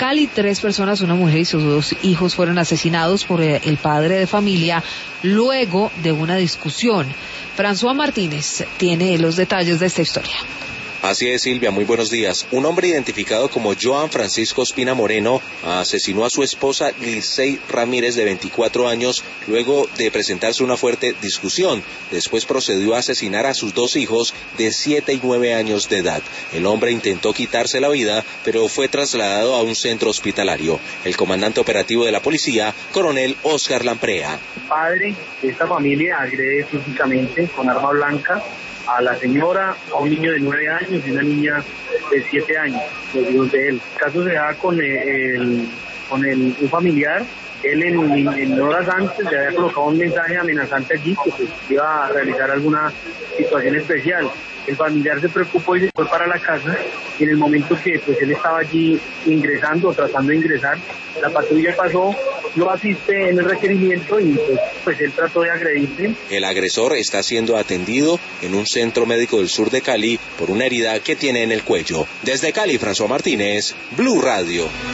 Cali, 3 personas, una mujer y sus 2 hijos, fueron asesinados por el padre de familia luego de una discusión. François Martínez tiene los detalles de esta historia. Así es, Silvia, muy buenos días. Un hombre identificado como Joan Francisco Espina Moreno asesinó a su esposa Licey Ramírez, de 24 años, luego de presentarse una fuerte discusión. Después procedió a asesinar a sus 2 hijos de 7 y 9 años de edad. El hombre intentó quitarse la vida, pero fue trasladado a un centro hospitalario. El comandante operativo de la policía, coronel Oscar Lamprea. El padre de esta familia agrede físicamente con arma blanca a la señora, a un niño de 9 años y una niña de 7 años, los hijos de él. El caso se da con un familiar. Él en horas antes le había colocado un mensaje amenazante allí que pues iba a realizar alguna situación especial. El familiar se preocupó y se fue para la casa, y en el momento que pues él estaba allí ingresando o tratando de ingresar, la patrulla pasó, lo asiste en el requerimiento y pues él trató de agredirse. El agresor está siendo atendido en un centro médico del sur de Cali por una herida que tiene en el cuello. Desde Cali, François Martínez, Blue Radio.